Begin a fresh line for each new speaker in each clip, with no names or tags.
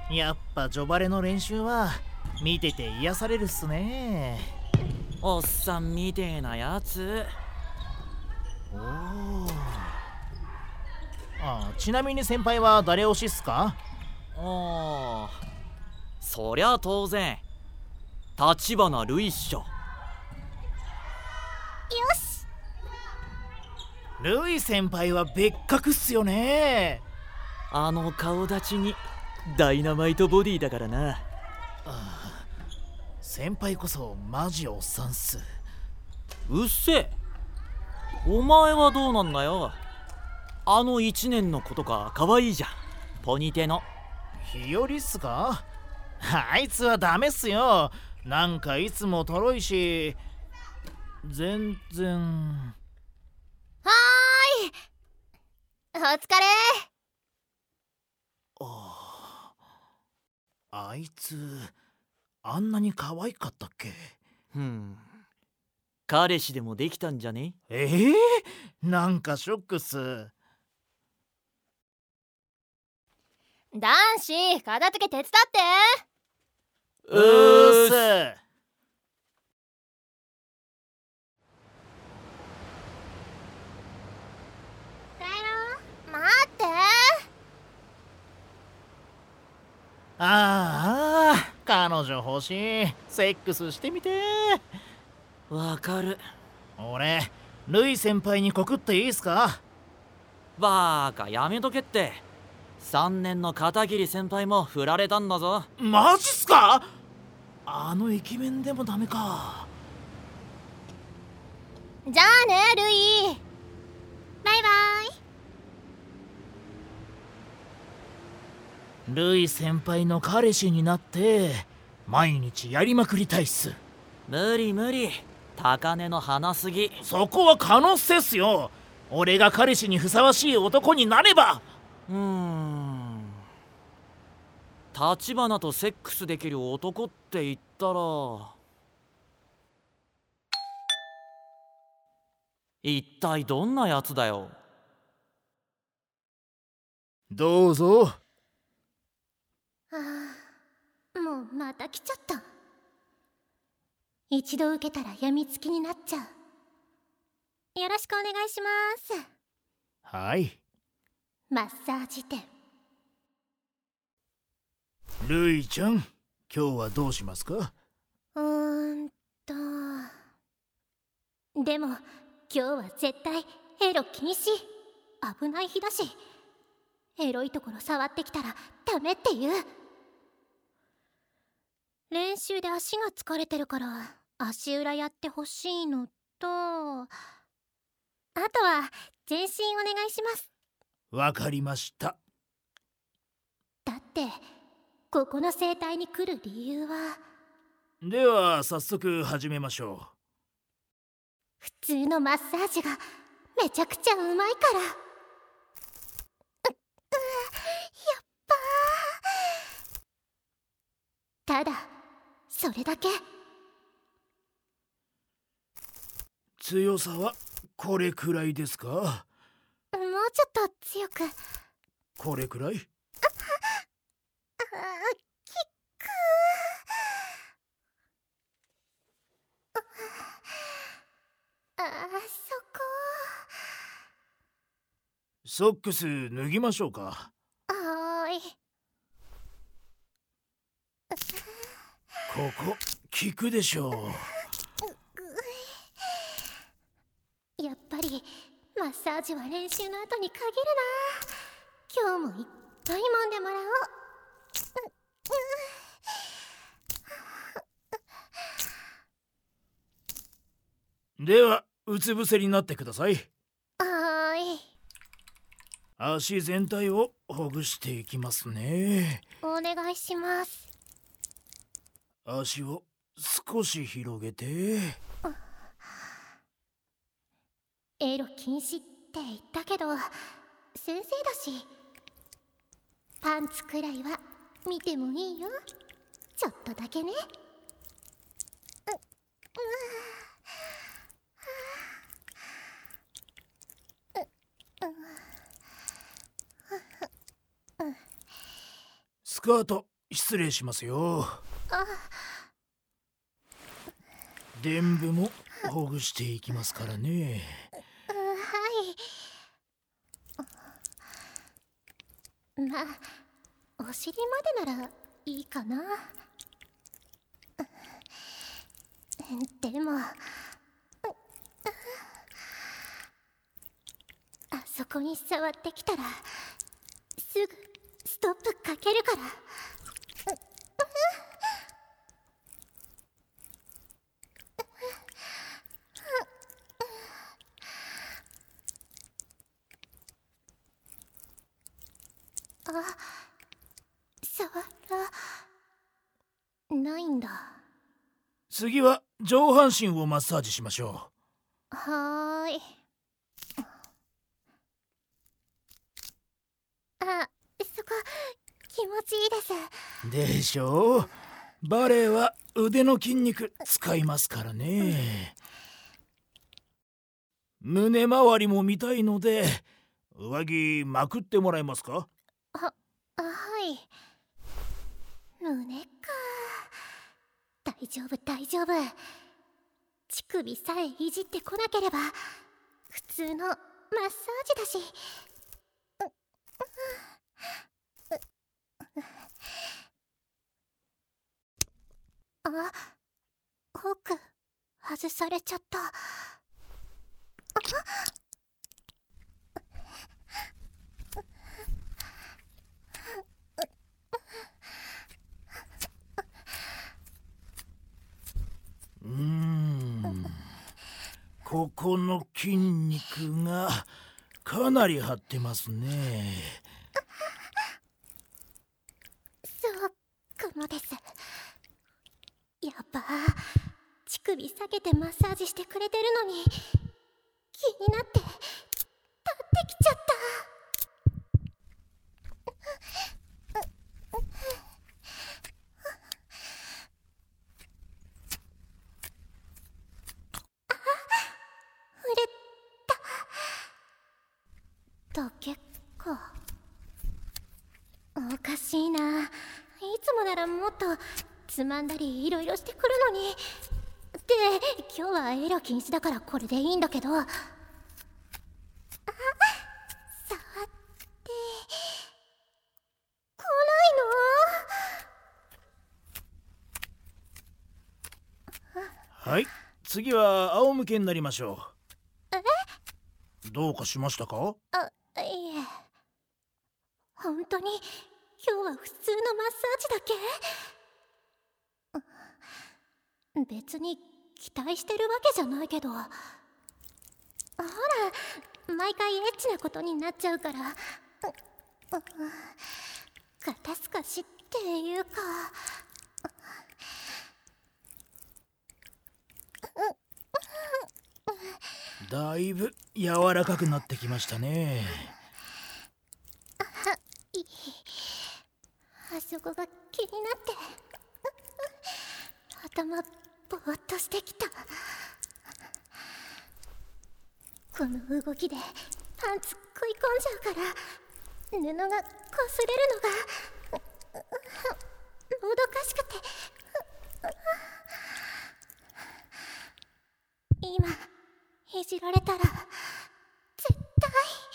やっぱジョバレの練習は見てて癒されるっすね。
おっさんみてえなやつ。
おお。ちなみに先輩は誰推しっすか？
そりゃ当然立花瑠衣っしょ。
よし。
ルイ先輩は別格っすよね。
あの顔立ちにダイナマイトボディだからな。
先輩こそマジおっさんっす。
うっせえ。お前はどうなんだよ。あの1年の子とか可愛いじゃん、ポニテの。
日和っすか？あいつはダメっすよ。なんかいつもとろいし、全然。
はーい、お疲れ。
あいつあんなに可愛かったっけ？
彼氏でもできたんじゃね？
なんかショックっす。
男子、片付け手伝って。
うっす。
待って。
彼女欲しい。セックスしてみて。
わかる。
俺ルイ先輩に告っていいっすか？
バーカ、やめとけって。3年の片桐先輩も振られたんだぞ。
マジっすか？あのイケメンでもダメか。
じゃあね、ルイ。バイバイ。
ルイ先輩の彼氏になって毎日やりまくりたいっす。
無理無理、高嶺の花すぎ。
そこは可能性っすよ。俺が彼氏にふさわしい男になれば。
立花とセックスできる男って言ったら一体どんなやつだよ。
どうぞ。
もうまた来ちゃった。一度受けたらやみつきになっちゃう。よろしくお願いします。
はい。
マッサージ店。
ルイちゃん、今日はどうしますか？
でも今日は絶対エロ禁止。危ない日だし、エロいところ触ってきたらダメって言う。練習で足が疲れてるから足裏やってほしいのと、あとは全身お願いします。
わかりました。
だってここの整体に来る理由は。
では早速始めましょ
普通のマッサージがめちゃくちゃうまいから。やっばー。ただそれだけ。
強さはこれくらいですか？
もうちょっと強く。
これくらい？
キック。そこ。
ソックス脱ぎましょうか？
はーい。
ここ効くでしょう。
やっぱりマッサージは練習の後に限るな。今日もいっぱい揉んでもらおう。
ではうつ伏せになってください。
はーい。
足全体をほぐしていきますね。
お願いします。
足を少し広げて。
エロ禁止って言ったけど先生だし、パンツくらいは見てもいいよ。ちょっとだけね。
スカート失礼しますよ。
あ、
伝部もほぐしていきますからね。
はい。まあお尻までならいいかな。でもあそこに触ってきたらすぐストップかけるから。あ、触らないんだ。
次は上半身をマッサージしましょ
はーい。あ、そこ気持ちいいです。
う。でしょう。バレエは腕の筋肉使いますからね。胸周りも見たいので上着まくってもらえますか？
はい。胸か。大丈夫大丈夫。乳首さえいじってこなければ普通のマッサージだし。あ、ホーク外されちゃった。
ここの筋肉がかなり張ってますね。
そうかもです。やっぱ乳首下げてマッサージしてくれてるのに気になって立ってきちゃった。だけか。おかしいな。いつもならもっとつまんだりいろいろしてくるのに。で、今日はエロ禁止だからこれでいいんだけど。あ、触ってこないの？
はい、次は仰向けになりましょう。どうかしましたか？
いえ、本当に今日は普通のマッサージだけ？別に期待してるわけじゃないけど。ほら、毎回エッチなことになっちゃうから肩透かしっていうか。
だいぶ柔らかくなってきましたね。
あそこが気になって頭ぼーっとしてきた。この動きでパンツ食い込んじゃうから布がこすれるのがもどかしくて。今いじられたら絶対。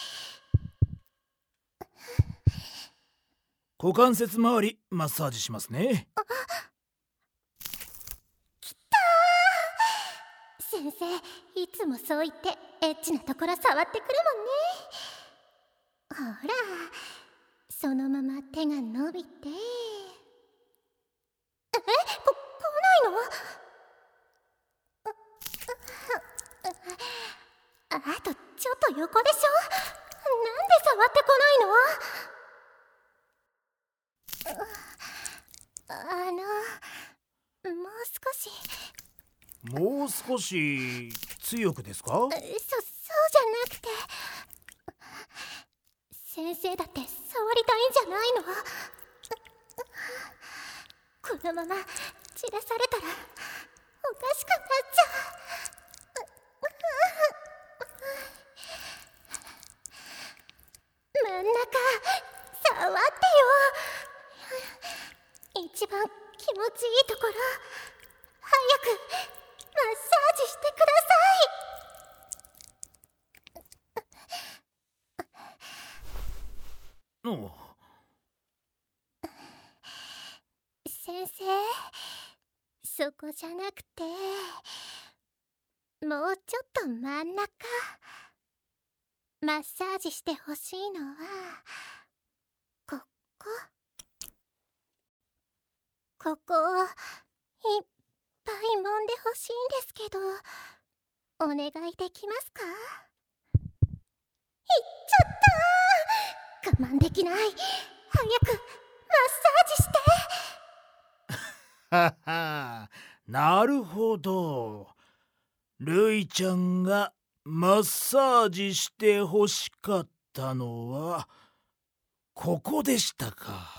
股関節周りマッサージしますね。
先生、いつもそう言ってエッチなところ触ってくるもんね。ほら、そのまま手が伸びて。来ないの？あとちょっと横でしょ。なんで触ってこないの？もう少し。
もう少し強くですか？
そうじゃなくて、先生だって触りたいんじゃないの？このまま散らされたらおかしくなっちゃう。真ん中触ってよ。
お
先生、そこじゃなくて、もうちょっと真ん中。マッサージしてほしいのはここ。ここをいっぱい揉んでほしいんですけど、お願いできますか？いっちゃったー。我慢できない。早くマッサージして。
はは、なるほど。るいちゃんがマッサージしてほしかったのはここでしたか。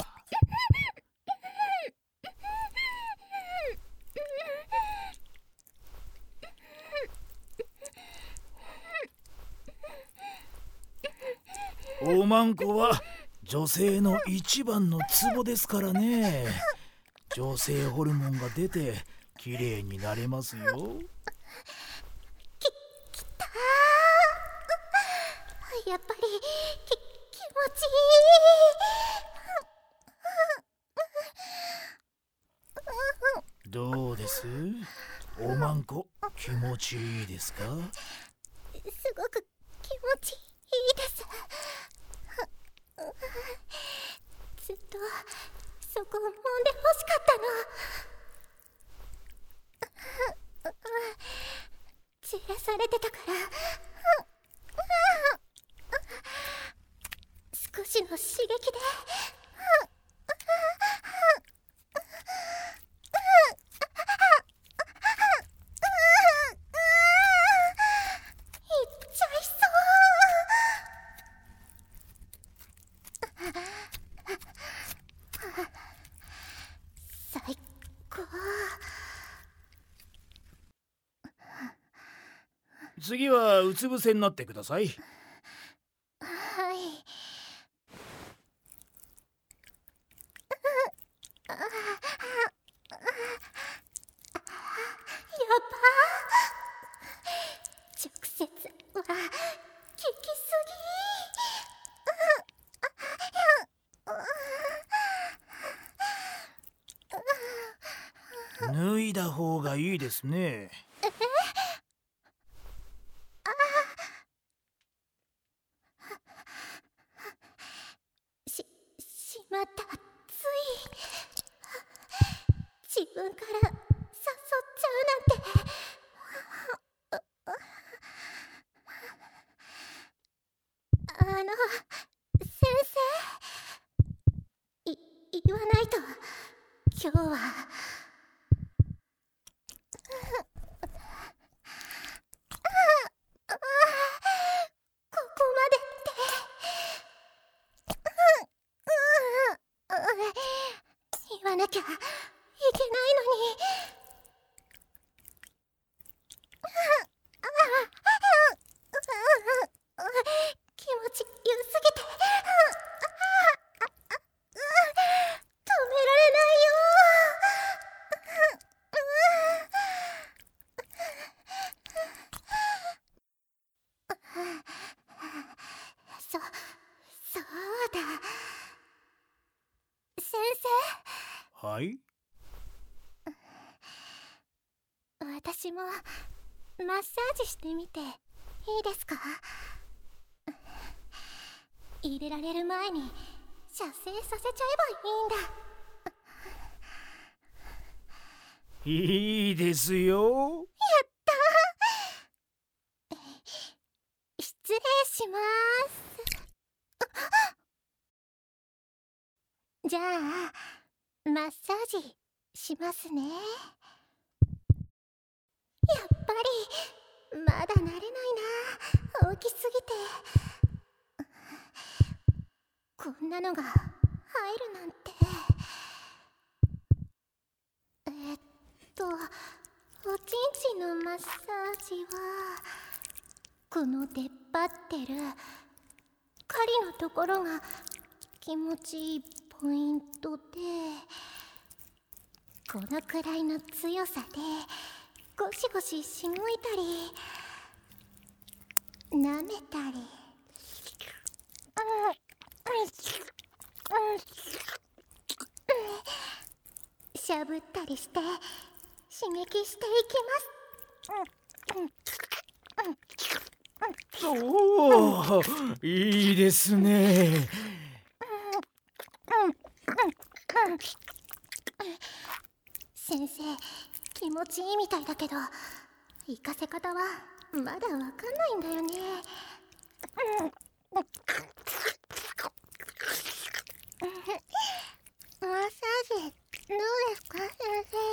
おまんこは女性の一番のツボですからね。女性ホルモンが出て綺麗になれますよ。
きたー。やっぱり気持ちいい。
どうです？おまんこ気持ちいいですか？
すごく気持ちいいです。ずっとそこを揉んでほしかったの。散らされてたから。少しの刺激でいっちゃいそう。最高。
次はうつ伏せになってください。
はい。直接は効きす
ぎ。脱いだ方がいいですね。
しまった。自分から誘っちゃうなんて。先生、言わないと。今日はここまでって言わなきゃいけないのに。気持ちよすぎて止められないよ。そうだ。先生。
はい。
私もマッサージしてみていいですか？入れられる前に射精させちゃえばいいんだ。
いいですよ。
やったー。失礼します。じゃあマッサージしますね。やっぱりまだ慣れないな。大きすぎて。こんなのが入るなんて。おちんちんのマッサージはこの出っ張ってる狩りのところが気持ちいいポイントで、このくらいの強さでゴシゴシしごいたり舐めたり。 ったりして刺激していきます。
おお、いいですね。
先生、気持ちいいみたいだけど行かせ方はまだわかんないんだよね。マッサージどうですか、先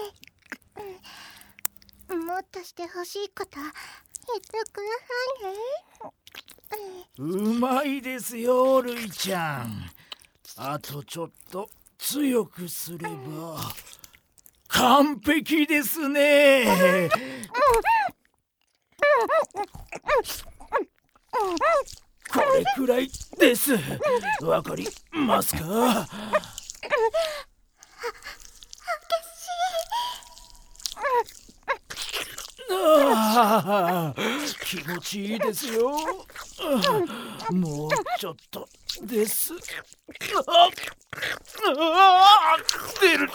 生。もっとしてほしいこと言ってくださいね。
うまいですよ、ルイちゃん。あとちょっと強くすれば完璧ですね。これくらいです。わかりますか？ああ、気持ちいいですよ。もうちょっとです。出る。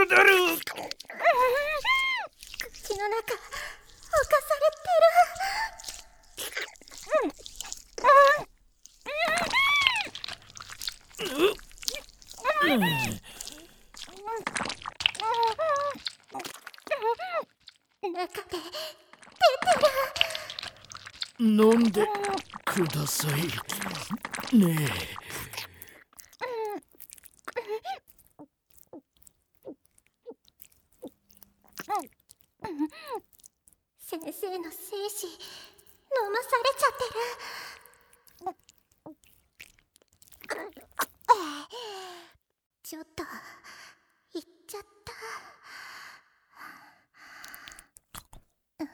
口の中侵されてる。中で
飲んでくださいね
先生の精子飲まされちゃってる。ちょっといっちゃった。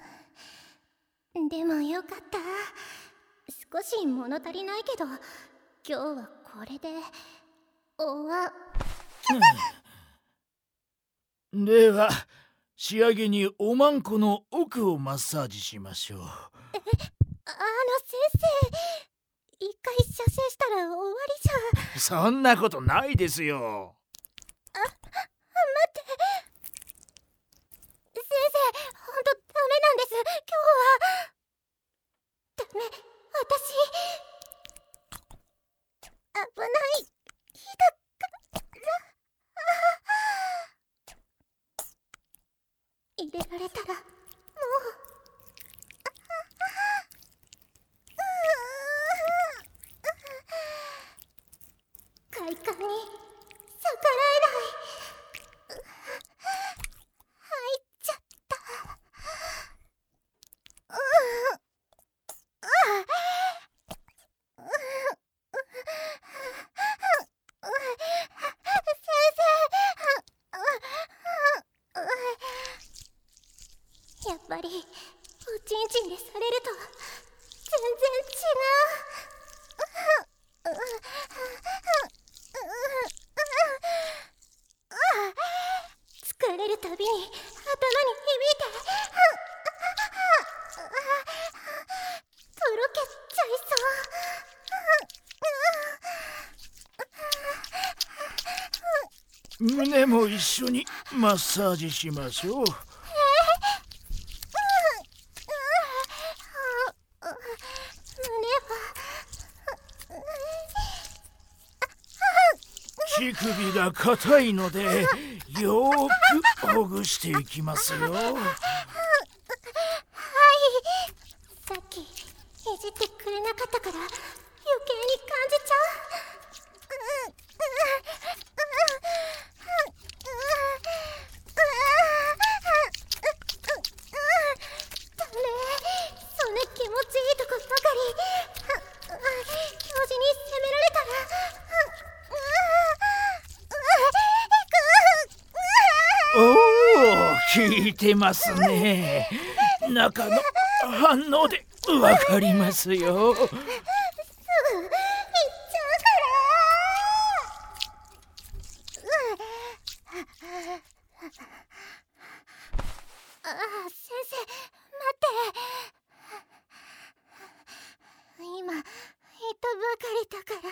でもよかった。少し物足りないけど今日はこれで
では仕上げにおまんこの奥をマッサージしましょう。
先生、一回射精したら終わりじゃ。
そんなことないですよ。
待って、先生、ほんとダメなんです。今日はダメ。私危ない。日高入れられたらもう快感に逆らえない。入っちゃった。やっぱりおちんちんでされると全然違う。疲れるたびに頭に響いてとろけちゃいそう。
胸も一緒にマッサージしましょう。乳首が硬いのでよーくほぐしていきますよ。
はい、さっきいじってくれなかったから余計に感じちゃう。ダメ、そんな気持ちいいとこばかり教授に責められたら。
おお、効いてますね。中の反応でわかりますよ。
すぐ行っちゃうから。先生、待って。今言ったばかりだから。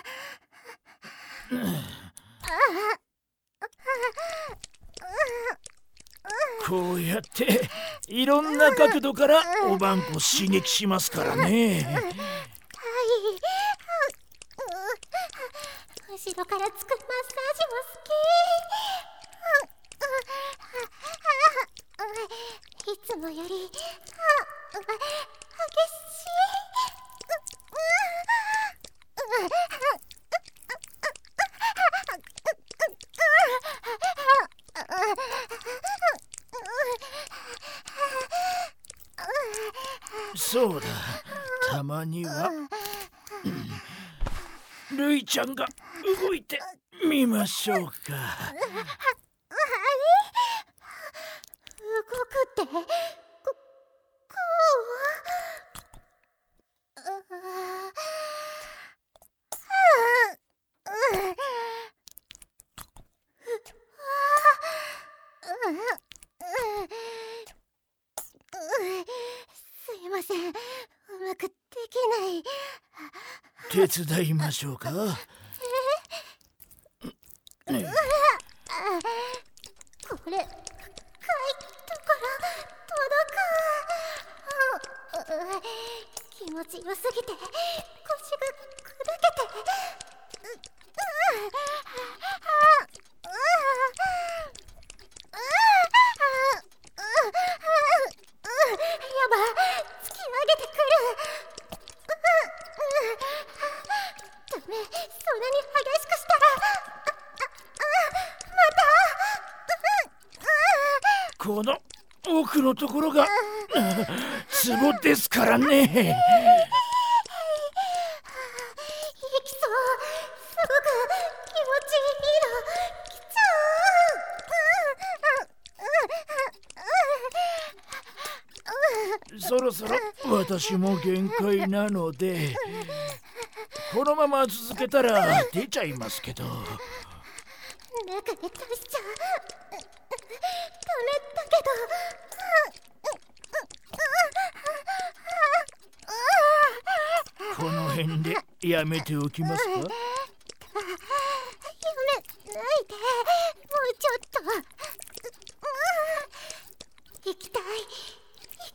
やっていろんな角度からおばんこ刺激しますからね。
はい。後ろからつくマッサージも好き。いつもより激しい。
そうだ、たまにはルイちゃんが動いてみましょうか。
動くってこすいません、うまくできない。
手伝いましょうか。
これ、深いところ届く。気持ちよすぎて腰が砕けて。やば、突き上げてくる。ダメ、そんなに激しくしたら
この奥のところがツボですからね。
いきそう。すごく気持ちいいの来ちゃう。
そろそろ私も限界なので、このまま続けたら出ちゃいますけど。
中で出しちゃう。ダメだけど。
この辺でやめておきますか。
やめないで、もうちょっと。行きたい、行かせて。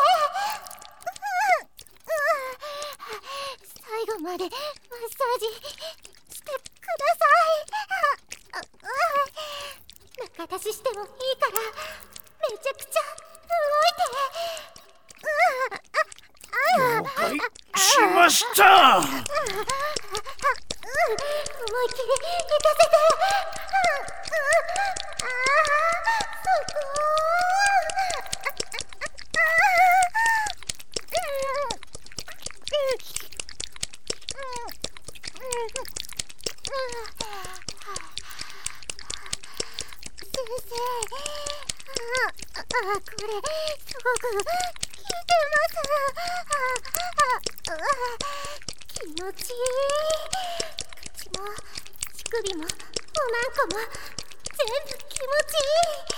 最後までマッサージしてください。中出ししてもいいからめちゃくちゃ動いて。
了解しました。
思いっきり行かせて。そこ。先生、これすごく効いてます。気持ちいい。口も乳首もおまんこも全部気持ちいい。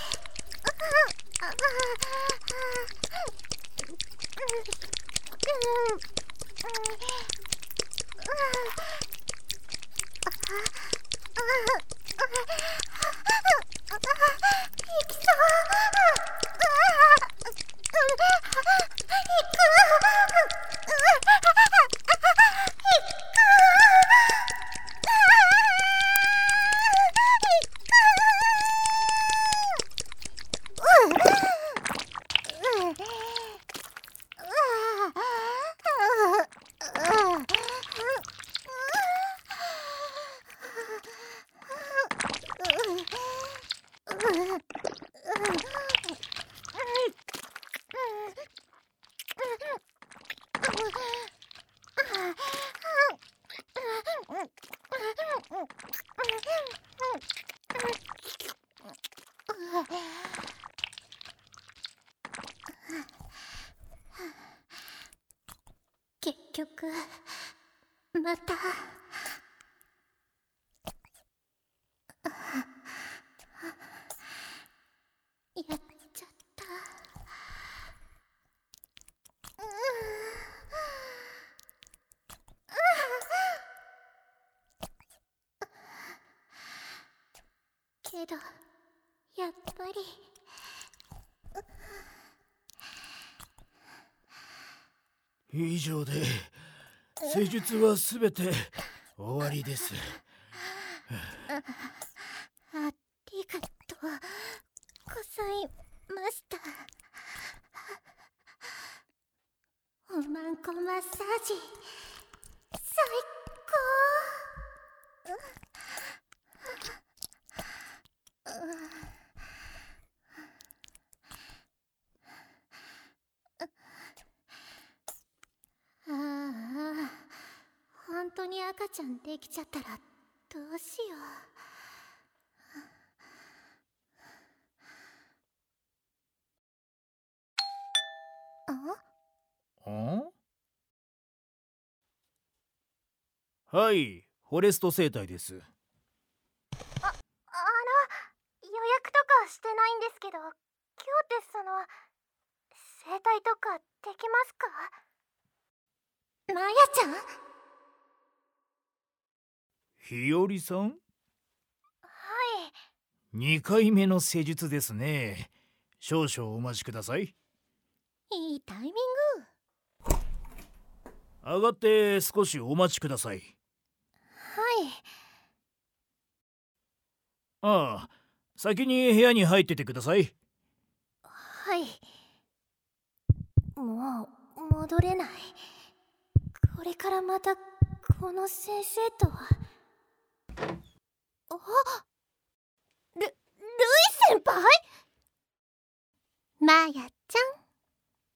いきそう。結局またやっちゃった。けどやっぱり
以上で施術はすべて終わりです。
ありがとうございました。おまんこマッサージ最高。本当に赤ちゃんできちゃったらどうしよう。
はい、フォレスト生態です。
予約とかしてないんですけど、今日って整体とかできますか？マヤちゃん？
日和さん？
はい。
2回目の施術ですね。少々お待ちください。
いいタイミング。
上がって少しお待ちください。
はい。
ああ、先に部屋に入っててください。
はい。もう戻れない。これからまたこの先生とは。ルイ先輩？マヤちゃん。